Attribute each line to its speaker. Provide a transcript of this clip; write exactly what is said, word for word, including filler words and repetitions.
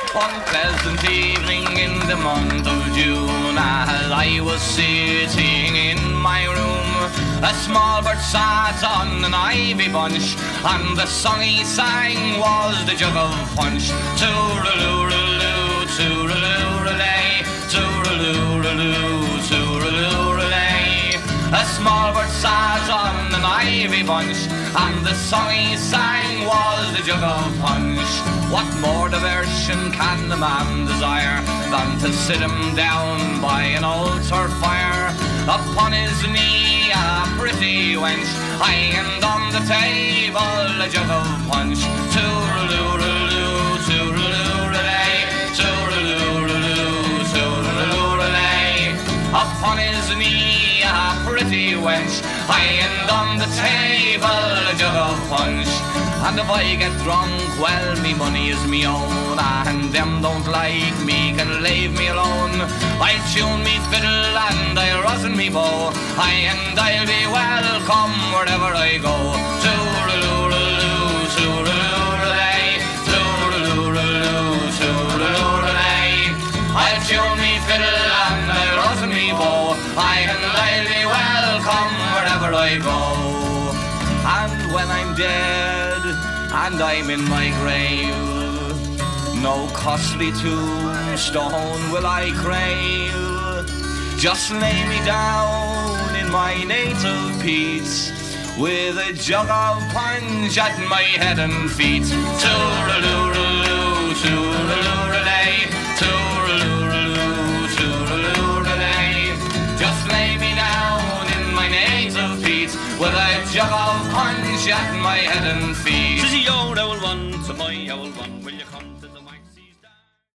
Speaker 1: One pleasant evening in the month of June, as I was sitting in my room, a small bird sat on an ivy bunch, and the song he sang was the jug of punch. Tooraloo-raloo, tooraloo-ralay, tooraloo-raloo, tooraloo-ralay. A small bird sat on an ivy bunch, and the song he sang was the jug of punch. What more diversion can a man desire than to sit him down by an altar fire? Upon his knee a pretty wench, hanging on the table a jug of punch. Tooraloo-raloo, tooraloo-ralay, tooraloo-raloo, tooraloo-ralay. Upon his knee a pretty wench, hanging on the table a jug of punch. And if I get drunk, well, me money is me own, and them don't like me can leave me alone. I'll tune me fiddle and I'll rosin me bow, aye, and I'll be welcome wherever I go. Tooraloo-raloo, tooraloo-ralay, tooraloo-raloo, tooraloo-ralay. I'll tune me fiddle and I'll rosin me bow, aye, and I'll be welcome wherever I go. And when I'm dead and I'm in my grave, no costly tombstone will I crave. Just lay me down in my native peat, with a jug of punch at my head and feet. Tooraloo-raloo, tooraloo-ralay, tooraloo-raloo, tooraloo-ralay. Just lay me down in my native peat, with a jug of punch at my head and feet.
Speaker 2: Says the old owl one to my owl one, will you come to the waxy?